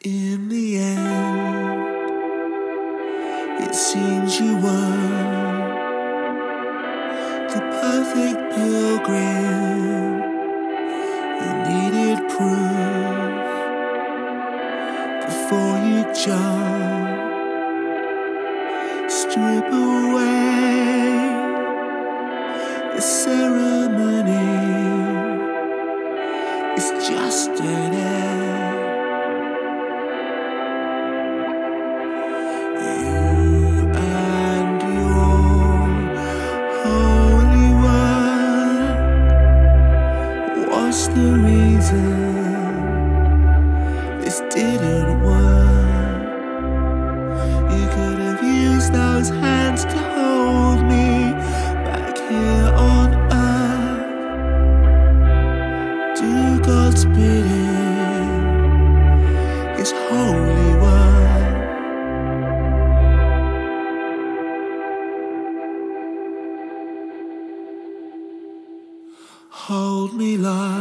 In the end, it seems you were the perfect pilgrim who needed proof before you jump. Strip away the ceremony. It's just an act. You and your holy word was the reason this didn't work. You could have used those hands to hold me back here on earth. Do God's bidding, His holy word. Hold me like